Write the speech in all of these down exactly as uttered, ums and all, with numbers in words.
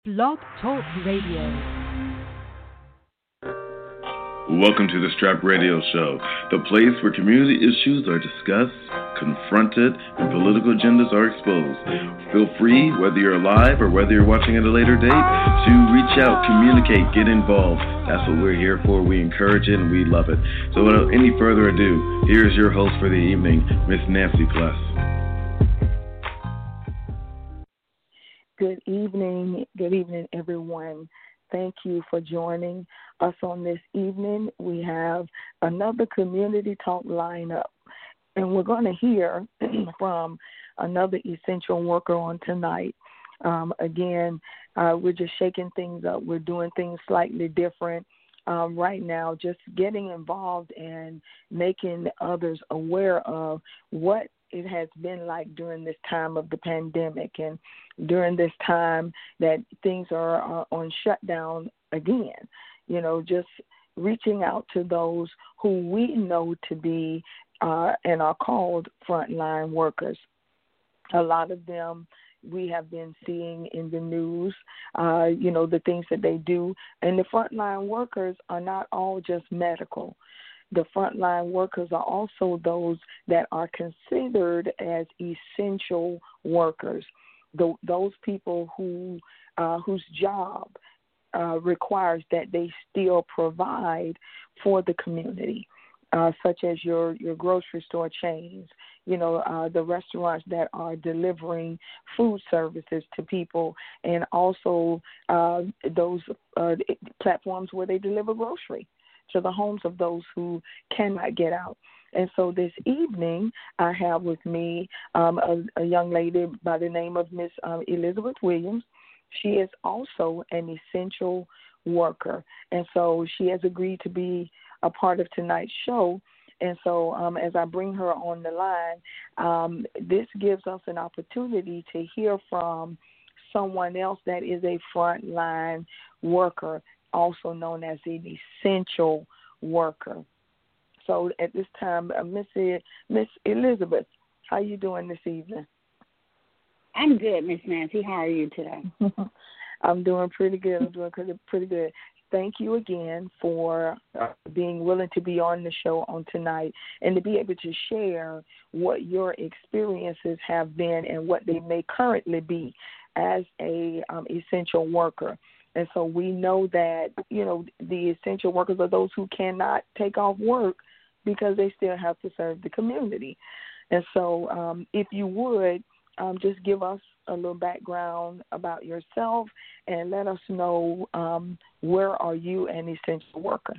Blog Talk Radio. Welcome to the Strap Radio Show, the place where community issues are discussed, confronted, and political agendas are exposed. Feel free, whether you're live or whether you're watching at a later date, to reach out, communicate, get involved. That's what we're here for. We encourage it and we love it. So without any further ado, here's your host for the evening, Miss Nancy Plus. Good evening. Good evening, everyone. Thank you for joining us on this evening. We have another community talk lineup, and we're going to hear from another essential worker on tonight. Um, again, uh, we're just shaking things up. We're doing things slightly different um, right now, just getting involved and making others aware of what it has been like during this time of the pandemic and during this time that things are uh, on shutdown again. You know, just reaching out to those who we know to be uh, and are called frontline workers. A lot of them we have been seeing in the news, uh, you know, the things that they do. And the frontline workers are not all just medical. The frontline workers are also those that are considered as essential workers, the, those people who uh, whose job uh, requires that they still provide for the community, uh, such as your, your grocery store chains, you know, uh, the restaurants that are delivering food services to people, and also uh, those uh, platforms where they deliver grocery to the homes of those who cannot get out. And so this evening, I have with me um, a, a young lady by the name of Miss um, Elizabeth Williams. She is also an essential worker, and so she has agreed to be a part of tonight's show. And so um, as I bring her on the line, um, this gives us an opportunity to hear from someone else that is a frontline worker, also known as an essential worker. So at this time, uh, Miss Miss Elizabeth, how you doing this evening? I'm good, Miss Nancy. How are you today? I'm doing pretty good. I'm doing pretty, pretty good. Thank you again for uh, being willing to be on the show on tonight and to be able to share what your experiences have been and what they may currently be as a um, essential worker. And so we know that, you know, the essential workers are those who cannot take off work because they still have to serve the community. And so um, if you would, um, just give us a little background about yourself and let us know um, where are you an essential worker?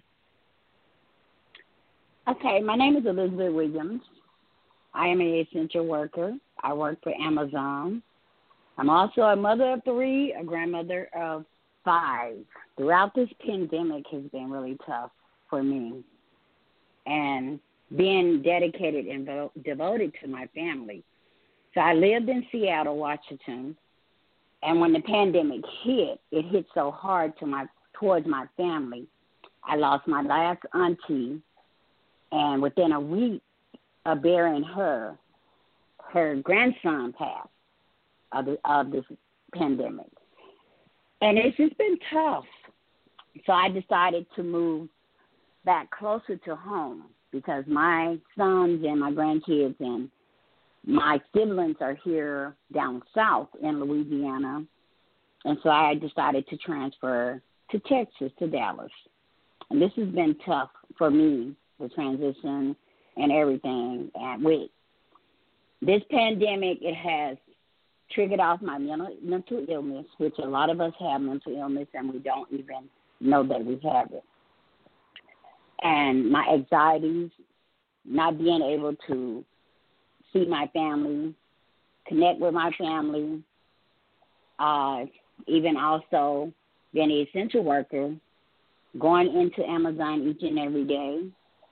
Okay, my name is Elizabeth Williams. I am an essential worker. I work for Amazon. I'm also a mother of three, a grandmother of five. Throughout this pandemic has been really tough for me, and being dedicated and vo- devoted to my family. So I lived in Seattle, Washington, and when the pandemic hit, it hit so hard to my towards my family. I lost my last auntie, and within a week of burying her, her grandson passed of, the, of this pandemic. And it's just been tough. So I decided to move back closer to home because my sons and my grandkids and my siblings are here down south in Louisiana. And so I decided to transfer to Texas, to Dallas. And this has been tough for me, the transition and everything. And with this pandemic, it has triggered off my mental, mental illness, which a lot of us have mental illness and we don't even know that we have it. And my anxieties, not being able to see my family, connect with my family, uh, even also being an essential worker, going into Amazon each and every day.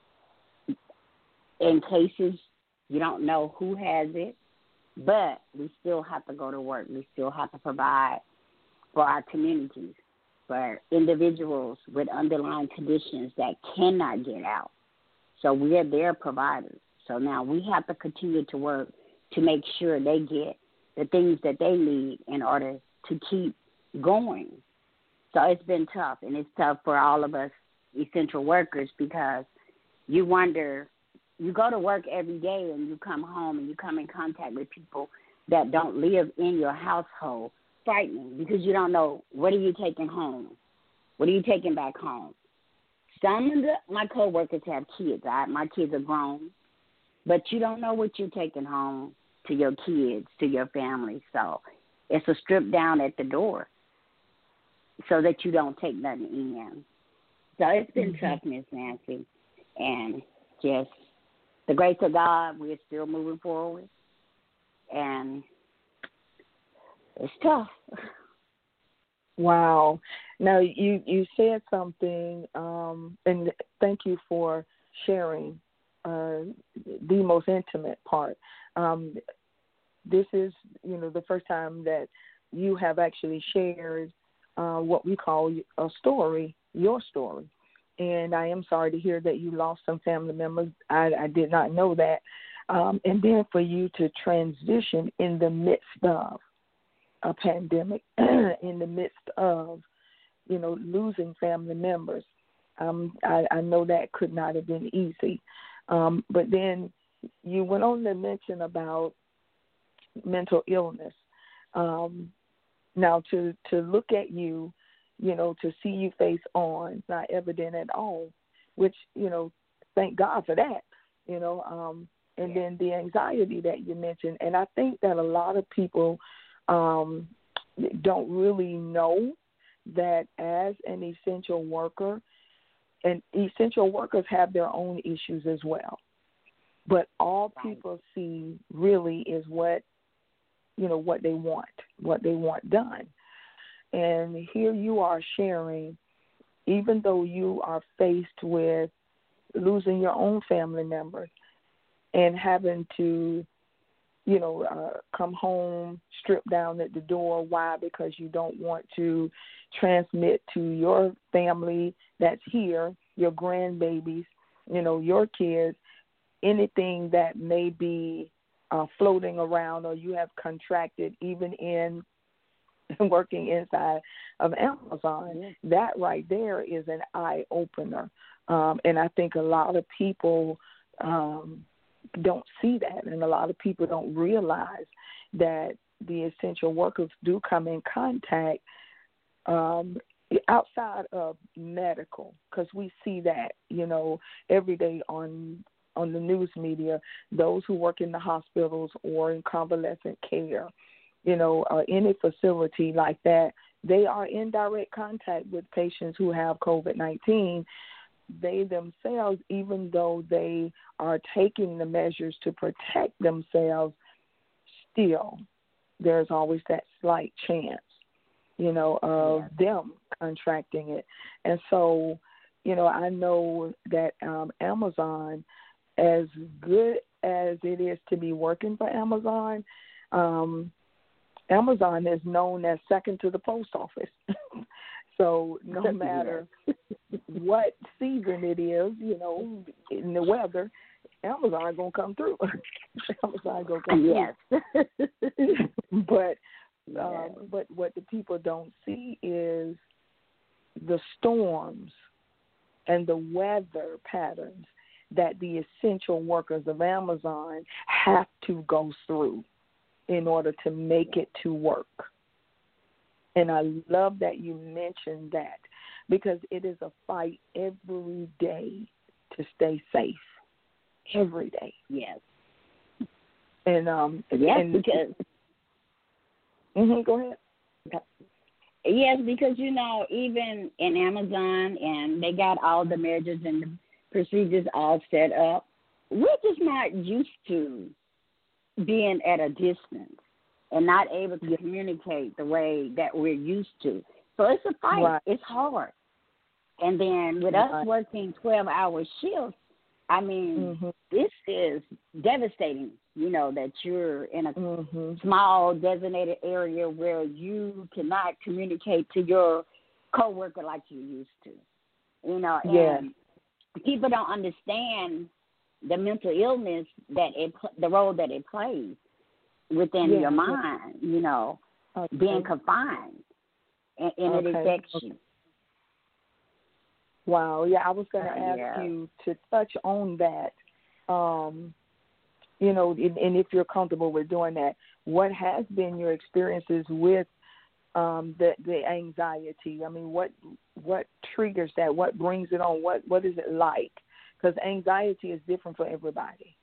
In cases you don't know who has it, but we still have to go to work. We still have to provide for our communities, for individuals with underlying conditions that cannot get out. So we are their providers. So now we have to continue to work to make sure they get the things that they need in order to keep going. So it's been tough, and it's tough for all of us essential workers because you wonder, you go to work every day and you come home and you come in contact with people that don't live in your household. Frightening because you don't know, what are you taking home? What are you taking back home? Some of the, my coworkers have kids. I, my kids are grown, but you don't know what you're taking home to your kids, to your family. So it's a strip down at the door so that you don't take nothing in. So it's been mm-hmm. tough, Miss Nancy. And just the grace of God, we're still moving forward. And it's tough. Wow. Now, you, you said something, um, and thank you for sharing uh, the most intimate part. Um, this is, you know, the first time that you have actually shared uh, what we call a story, your story. And I am sorry to hear that you lost some family members. I, I did not know that. Um, and then for you to transition in the midst of a pandemic, in the midst of, you know, losing family members. Um, I, I know that could not have been easy. Um, but then you went on to mention about mental illness. Um, now, to, to look at you, you know, to see you face on, not evident at all, which, you know, thank God for that, you know, um, and yeah. then the anxiety that you mentioned. And I think that a lot of people um, don't really know that as an essential worker, and essential workers have their own issues as well. But all people see really is what, you know, what they want, what they want done. And here you are sharing, even though you are faced with losing your own family members and having to, you know, uh, come home, strip down at the door. Why? Because you don't want to transmit to your family that's here, your grandbabies, you know, your kids, anything that may be uh, floating around or you have contracted even in working inside of Amazon. Mm-hmm. That right there is an eye-opener. Um, and I think a lot of people um, don't see that, and a lot of people don't realize that the essential workers do come in contact um, outside of medical, because we see that, you know, every day on on the news media, those who work in the hospitals or in convalescent care, you know, uh, any facility like that, they are in direct contact with patients who have COVID nineteen. They themselves, even though they are taking the measures to protect themselves, still there's always that slight chance, you know, of yeah. them contracting it. And so, you know, I know that um, Amazon, as good as it is to be working for Amazon, um, Amazon is known as second to the post office. So no matter what season it is, you know, in the weather, Amazon gonna come through. Amazon gonna come yes. through. but yes. um, but what the people don't see is the storms and the weather patterns that the essential workers of Amazon have to go through in order to make it to work. And I love that you mentioned that, because it is a fight every day to stay safe. Every day. Yes. And um yes, and, because mm-hmm, go ahead. Yes, because you know, even in Amazon, and they got all the measures and the procedures all set up. We're just not used to being at a distance and not able to communicate the way that we're used to. So it's a fight. Right. It's hard. And then with right. us working twelve-hour shifts, I mean, mm-hmm. this is devastating, you know, that you're in a mm-hmm. small designated area where you cannot communicate to your coworker like you used to. You know, and yeah. people don't understand the mental illness that it, the role that it plays within yeah. your mind, you know, okay. being confined. and, and okay. it affects okay. you. Wow. Yeah, I was going to Uh, ask yeah. you to touch on that. Um, you know, and, and if you're comfortable with doing that, what has been your experiences with um, the the anxiety? I mean, what what triggers that? What brings it on? What what is it like? Because anxiety is different for everybody.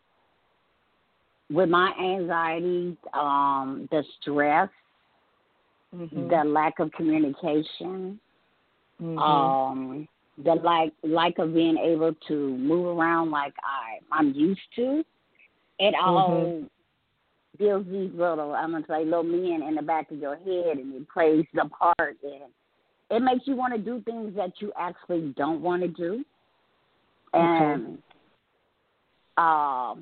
With my anxiety, um, the stress, Mm-hmm. the lack of communication, Mm-hmm. um, the like lack of being able to move around like I I'm used to. It all Mm-hmm. builds these little, I'm gonna say, little men in the back of your head, and it plays the part, and it makes you want to do things that you actually don't want to do. And okay. um,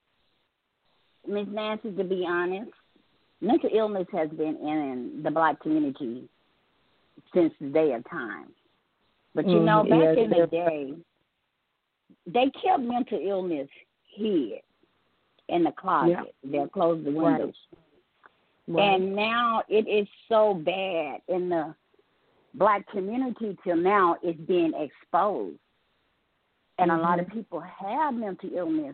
Miss Nancy, to be honest, mental illness has been in the Black community since the day of time. But you know, Mm-hmm. back yeah, in the day, they kept mental illness hid in the closet. Yeah. They'll close the windows. Right. Right. And now it is so bad in the Black community till now it's being exposed. And mm-hmm. a lot of people have mental illness,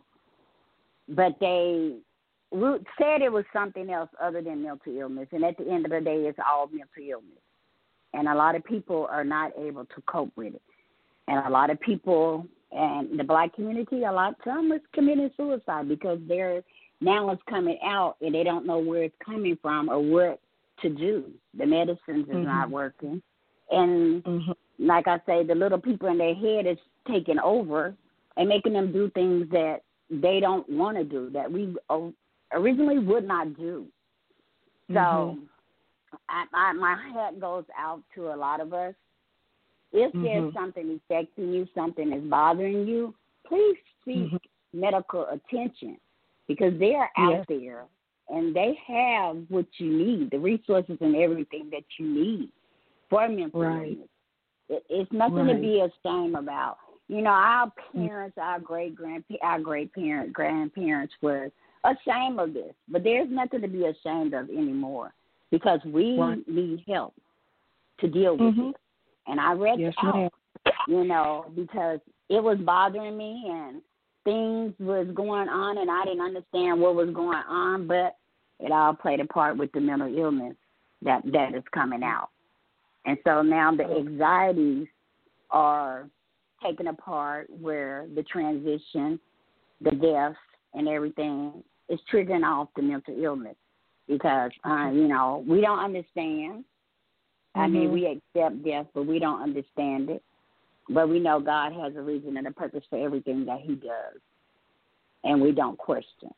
but they said it was something else other than mental illness. And at the end of the day, it's all mental illness. And a lot of people are not able to cope with it. And a lot of people and the Black community, a lot of them is committing suicide because they're now it's coming out and they don't know where it's coming from or what to do. The medicines is mm-hmm. not working. And mm-hmm. like I say, the little people in their head is taking over and making them do things that they don't want to do, that we originally would not do. So mm-hmm. I, I, my hat goes out to a lot of us. If mm-hmm. there's something affecting you, something is bothering you, please seek mm-hmm. medical attention because they are out yes. there and they have what you need, the resources and everything that you need for mental right. illness. It, it's nothing right. to be ashamed about. You know, our parents, our great grandpa, our great parent, grandparents were ashamed of this, but there's nothing to be ashamed of anymore because we right. need help to deal with mm-hmm. it. And I read yes, it out, ma'am. you know, because it was bothering me and things was going on and I didn't understand what was going on, but it all played a part with the mental illness that, that is coming out. And so now the anxieties are taken apart where the transition, the death, and everything is triggering off the mental illness because, uh, you know, we don't understand. Mm-hmm. I mean, we accept death, but we don't understand it. But we know God has a reason and a purpose for everything that he does, and we don't question.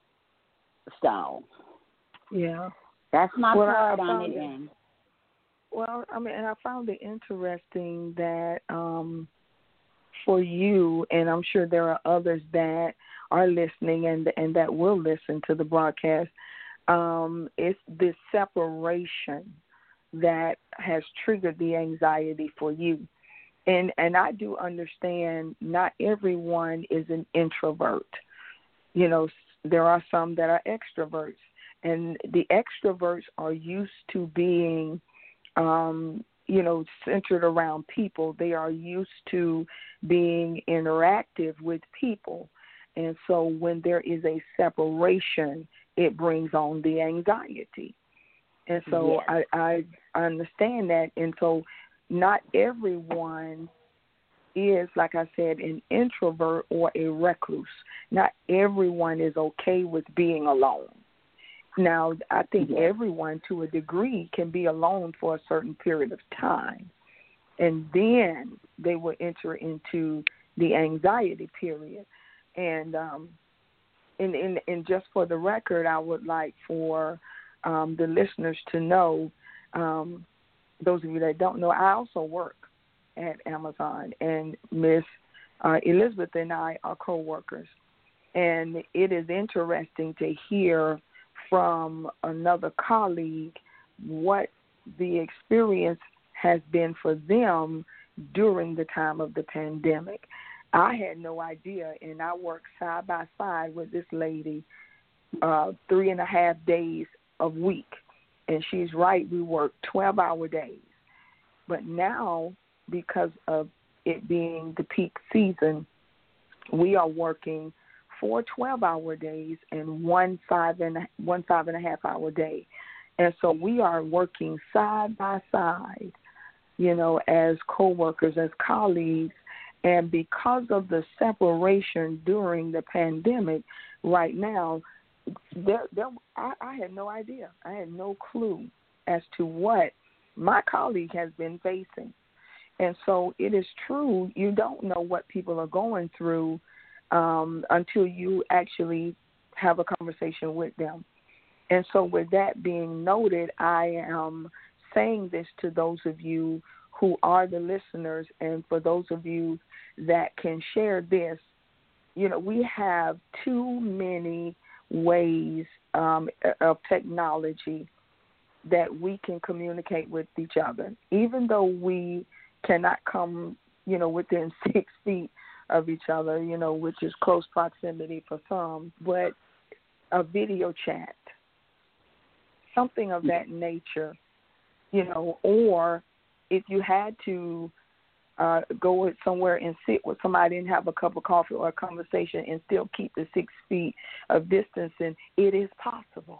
So, yeah, that's my well, part I, I on it. it And well, I mean, and I found it interesting that um, for you, and I'm sure there are others that are listening and and that will listen to the broadcast, um, it's this separation that has triggered the anxiety for you. And and I do understand not everyone is an introvert. You know, there are some that are extroverts. And the extroverts are used to being, um, you know, centered around people. They are used to being interactive with people. And so when there is a separation, it brings on the anxiety. And so yes. I, I understand that. And so not everyone is, like I said, an introvert or a recluse. Not everyone is okay with being alone. Now, I think yes. everyone, to a degree, can be alone for a certain period of time. And then they will enter into the anxiety period. And, um, and, and, and just for the record, I would like for um, the listeners to know, um, those of you that don't know, I also work at Amazon, and Miss uh, Elizabeth and I are co-workers. And it is interesting to hear from another colleague what the experience has been for them during the time of the pandemic. I had no idea, and I worked side by side with this lady uh, three and a half days a week. and she's right, we work twelve-hour days. But now, because of it being the peak season, we are working four twelve-hour days and one five and one five and a half hour day, and so we are working side by side, you know, as coworkers, as colleagues, and because of the separation during the pandemic, right now, there, there, I, I had no idea, I had no clue as to what my colleague has been facing. And so it is true, you don't know what people are going through um, until you actually have a conversation with them. And so with that being noted, I am saying this to those of you who are the listeners, and for those of you that can share this, you know, we have too many ways um, of technology that we can communicate with each other, even though we cannot come, you know, within six feet of each other, you know, which is close proximity for some, but a video chat, something of that nature, you know, or if you had to uh, go somewhere and sit with somebody and have a cup of coffee or a conversation and still keep the six feet of distancing, it is possible.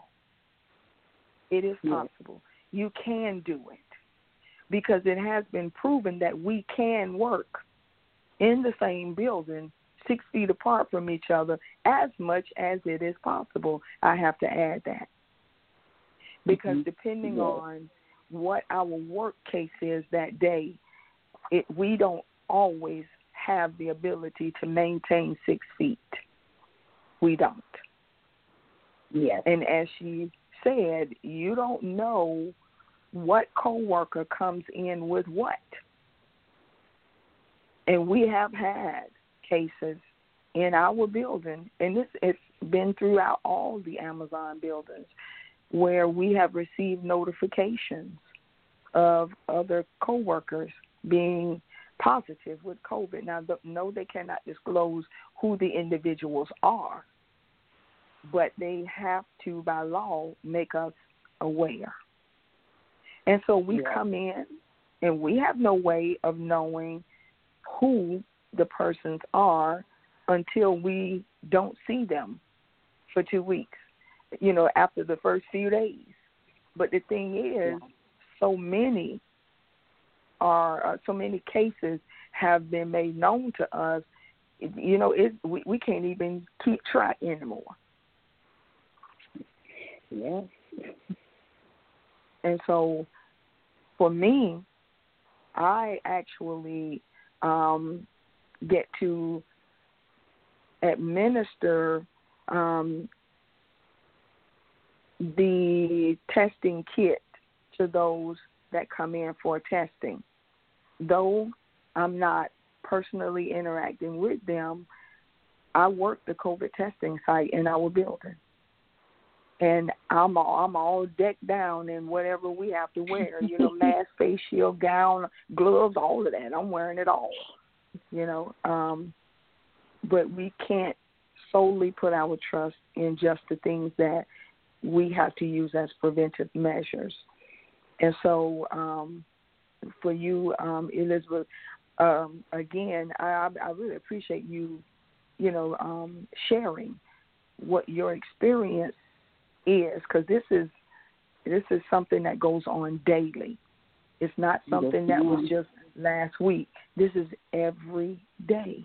It is possible. Yeah. You can do it because it has been proven that we can work in the same building six feet apart from each other as much as it is possible. I have to add that. Because mm-hmm. depending yeah. on what our work case is that day, it, we don't always have the ability to maintain six feet. We don't. Yes. And as she said, you don't know what coworker comes in with what. And we have had cases in our building, and this it's been throughout all the Amazon buildings, where we have received notifications of other coworkers being positive with COVID. Now, the, no, they cannot disclose who the individuals are, but they have to, by law, make us aware. And so we yeah. come in, and we have no way of knowing who the persons are until we don't see them for two weeks, you know, after the first few days. But the thing is, yeah. so many are, uh, so many cases have been made known to us, you know, it, we, we can't even keep track anymore. Yeah. And so for me, I actually um, get to administer um, the testing kit to those that come in for testing. Though I'm not personally interacting with them, I work the COVID testing site in our building. And I'm all, I'm all decked down in whatever we have to wear, you know, mask, face shield, gown, gloves, all of that. I'm wearing it all, you know. Um, but we can't solely put our trust in just the things that we have to use as preventive measures. And so um, for you, um, Elizabeth, um, again, I, I really appreciate you, you know, um, sharing what your experience is, because this is this is something that goes on daily. It's not something that was just last week. This is every day,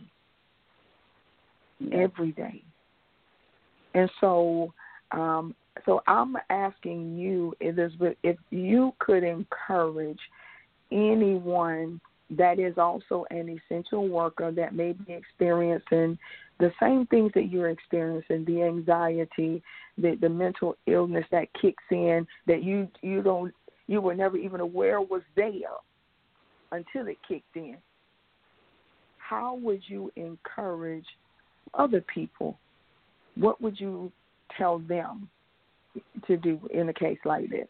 every day. And so, um, so I'm asking you, Elizabeth, if you could encourage anyone that is also an essential worker that may be experiencing the same things that you're experiencing, the anxiety, the, the mental illness that kicks in that you you don't you were never even aware was there until it kicked in. How would you encourage other people? What would you tell them to do in a case like this?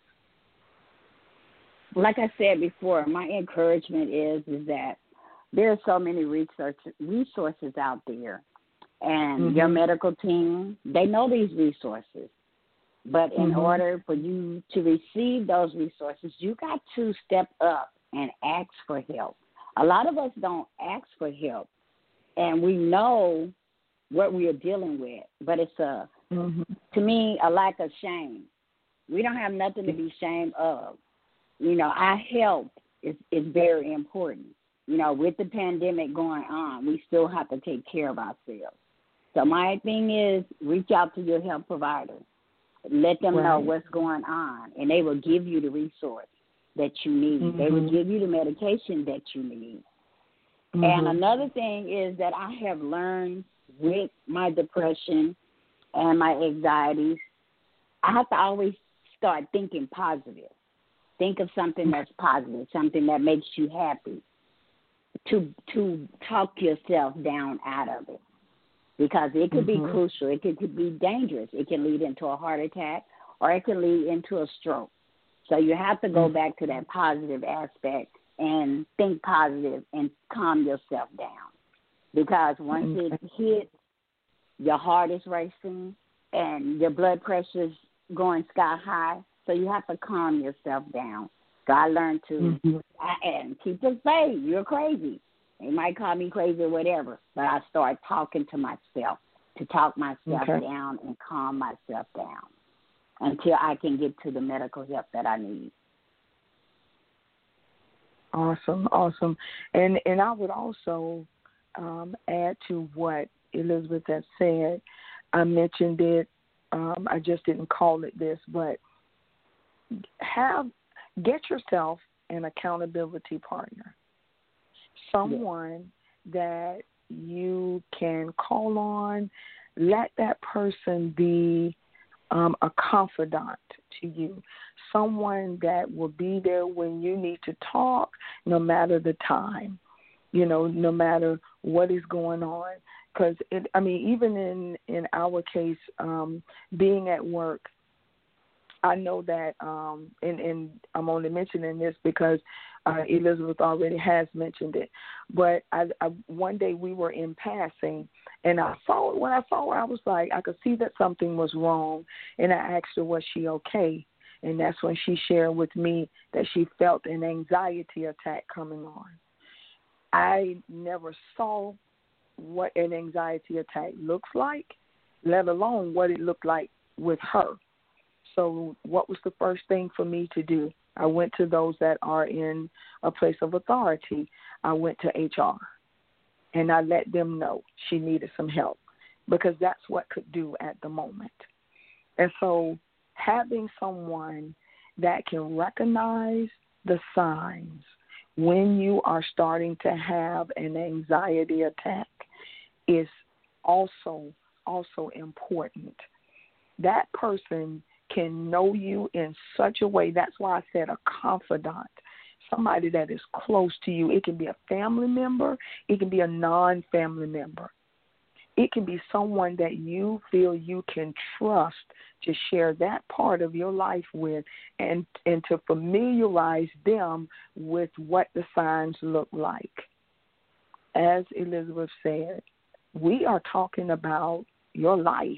Like I said before, my encouragement is is that there are so many research resources out there. And mm-hmm. your medical team, they know these resources. But in mm-hmm. order for you to receive those resources, you got to step up and ask for help. A lot of us don't ask for help, and we know what we are dealing with, but it's, a, mm-hmm. to me, a lack of shame. We don't have nothing to be ashamed of. You know, our health is, is very important. You know, with the pandemic going on, we still have to take care of ourselves. So my thing is, reach out to your health provider. Let them right. know what's going on, and they will give you the resource that you need. Mm-hmm. They will give you the medication that you need. Mm-hmm. And another thing is that I have learned with my depression and my anxieties, I have to always start thinking positive. Think of something that's positive, something that makes you happy, to to talk yourself down out of it. Because it could mm-hmm. be crucial. It could, could be dangerous. It can lead into a heart attack, or it can lead into a stroke. So you have to go back to that positive aspect and think positive and calm yourself down. Because once it hits, your heart is racing and your blood pressure is going sky high. So you have to calm yourself down. So I learned to mm-hmm. I, and keep it safe. You're crazy. They might call me crazy or whatever, but I start talking to myself to talk myself okay. down and calm myself down until I can get to the medical help that I need. Awesome, awesome. And and I would also um, add to what Elizabeth has said. I mentioned it. Um, I just didn't call it this, but have get yourself an accountability partner. Someone that you can call on. Let that person be um, a confidant to you, someone that will be there when you need to talk, no matter the time, you know, no matter what is going on. Because, I mean, even in, in our case, um, being at work, I know that, um, and, and I'm only mentioning this because uh, Elizabeth already has mentioned it, but I, I, one day we were in passing, and I saw when I saw her, I was like, I could see that something was wrong, and I asked her, was she okay? And that's when she shared with me that she felt an anxiety attack coming on. I never saw what an anxiety attack looks like, let alone what it looked like with her. So what was the first thing for me to do? I went to those that are in a place of authority. I went to H R, and I let them know she needed some help because that's what could do at the moment. And so having someone that can recognize the signs when you are starting to have an anxiety attack is also also important. That person can know you in such a way. That's why I said a confidant, somebody that is close to you. It can be a family member. It can be a non-family member. It can be someone that you feel you can trust to share that part of your life with and, and to familiarize them with what the signs look like. As Elizabeth said, we are talking about your life.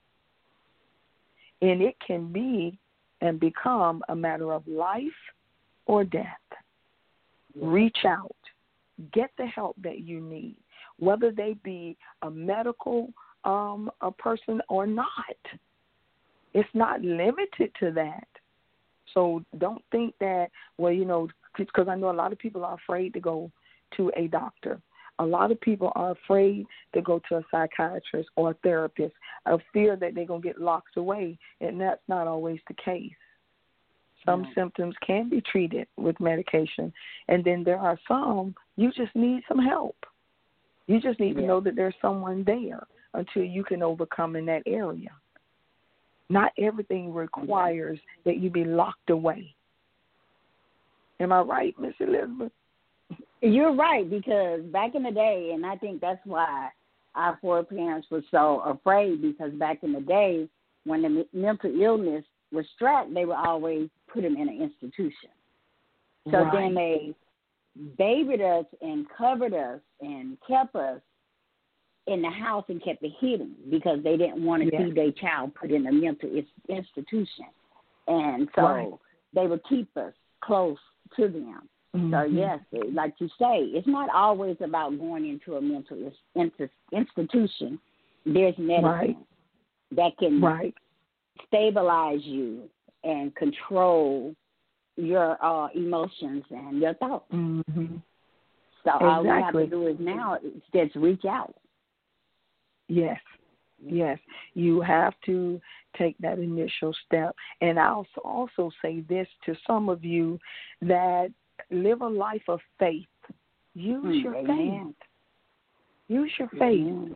And it can be and become a matter of life or death. Reach out. Get the help that you need, whether they be a medical um, a person or not. It's not limited to that. So don't think that, well, you know, because I know a lot of people are afraid to go to a doctor. A lot of people are afraid to go to a psychiatrist or a therapist, a fear that they're going to get locked away, and that's not always the case. Some no. symptoms can be treated with medication, and then there are some you just need some help. You just need yeah. to know that there's someone there until you can overcome in that area. Not everything requires that you be locked away. Am I right, Miss Elizabeth? You're right, because back in the day, and I think that's why our foreparents were so afraid, because back in the day, when the mental illness was struck, they would always put them in an institution. So right. then they babied us and covered us and kept us in the house and kept it hidden because they didn't want to yes. see their child put in a mental institution. And so right. they would keep us close to them. Mm-hmm. So, yes, like you say, it's not always about going into a mental institution. There's medicine right. that can right. stabilize you and control your uh, emotions and your thoughts. Mm-hmm. So exactly. all we have to do is now is just reach out. Yes, yes. You have to take that initial step. And I'll also say this to some of you that live a life of faith. Use mm, your amen. faith. Use your faith. Amen.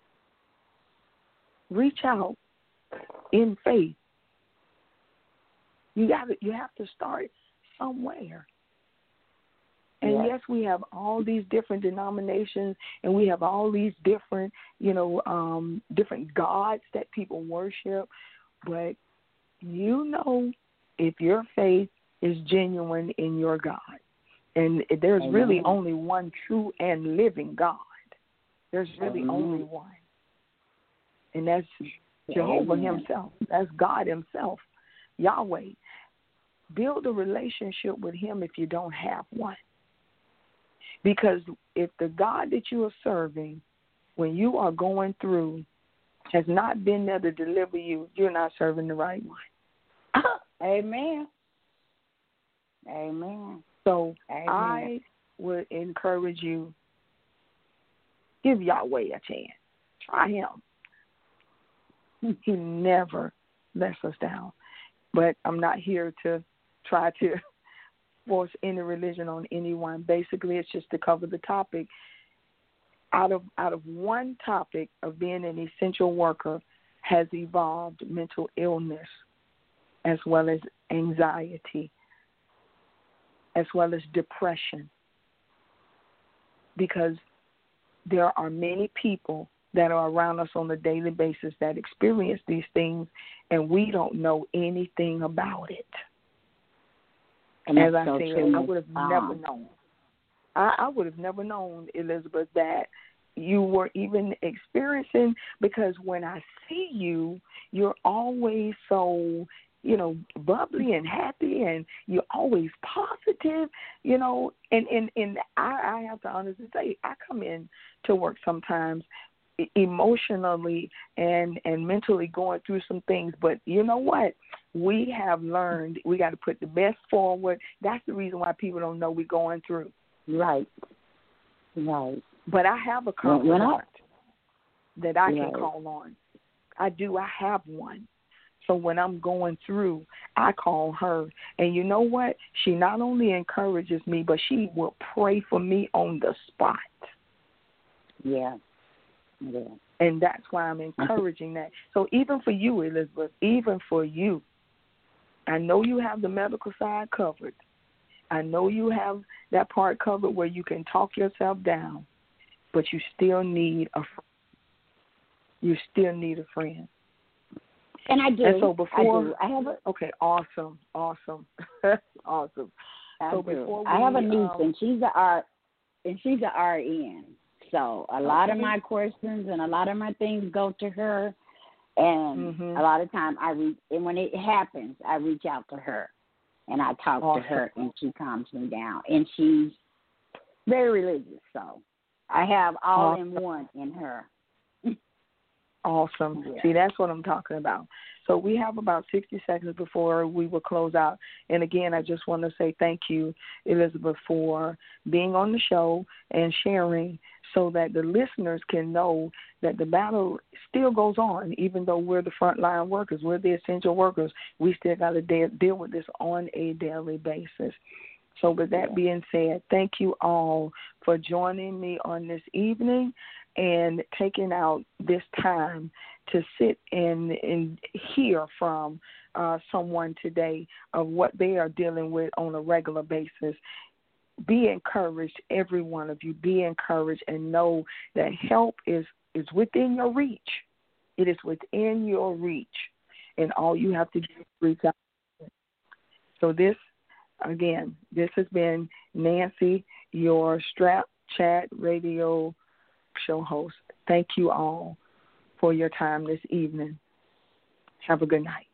Reach out in faith. You got to, you have to start somewhere. And yes. yes, we have all these different denominations, and we have all these different, you know, um, different gods that people worship. But you know, if your faith is genuine in your God, and there's Amen. really only one true and living God. There's really Amen. only one, and that's Jehovah Amen. himself. That's God himself, Yahweh. Build a relationship with him if you don't have one. Because if the God that you are serving, when you are going through, has not been there to deliver you, you're not serving the right one. Amen. Amen. So Amen. I would encourage you, give Yahweh a chance. Try him. He never lets us down. But I'm not here to try to force any religion on anyone. Basically, it's just to cover the topic. Out of out of one topic of being an essential worker has evolved mental illness as well as anxiety, as well as depression. Because there are many people that are around us on a daily basis that experience these things, and we don't know anything about it. And As I so said, true. I would have um, never known. I, I would have never known, Elizabeth, that you were even experiencing, because when I see you, you're always so, you know, bubbly and happy, and you're always positive, you know, and, and, and I, I have to honestly say, I come in to work sometimes emotionally and, and mentally going through some things, but you know what? We have learned we got to put the best forward. That's the reason why people don't know we're going through. Right. Right. But I have a confidant that I right. can call on. I do. I have one. So when I'm going through, I call her. And you know what? She not only encourages me, but she will pray for me on the spot. Yeah. Yeah. And that's why I'm encouraging that. So even for you, Elizabeth, even for you, I know you have the medical side covered. I know you have that part covered where you can talk yourself down, but you still need a friend. You still need a friend. And I do. And so before, I do. I have a, okay, awesome, awesome, awesome. I so do. before we, I have a niece, um, and she's a R, and she's a R N. So a lot okay. of my questions and a lot of my things go to her, and mm-hmm. a lot of time I reach, and when it happens, I reach out to her, and I talk awesome. to her, and she calms me down, and she's very religious, so I have all awesome. in one in her. Awesome. Yeah. See, that's what I'm talking about. So we have about sixty seconds before we will close out. And again, I just want to say thank you, Elizabeth, for being on the show and sharing so that the listeners can know that the battle still goes on, even though we're the frontline workers, we're the essential workers. We still got to de- deal with this on a daily basis. So with that being said, thank you all for joining me on this evening and taking out this time to sit and, and hear from uh, someone today of what they are dealing with on a regular basis. Be encouraged, every one of you. Be encouraged and know that help is, is within your reach. It is within your reach, and all you have to do is reach out. So this, again, this has been Nancy, your Strap Chat Radio show host. thank you all for your time this evening. Have a good night.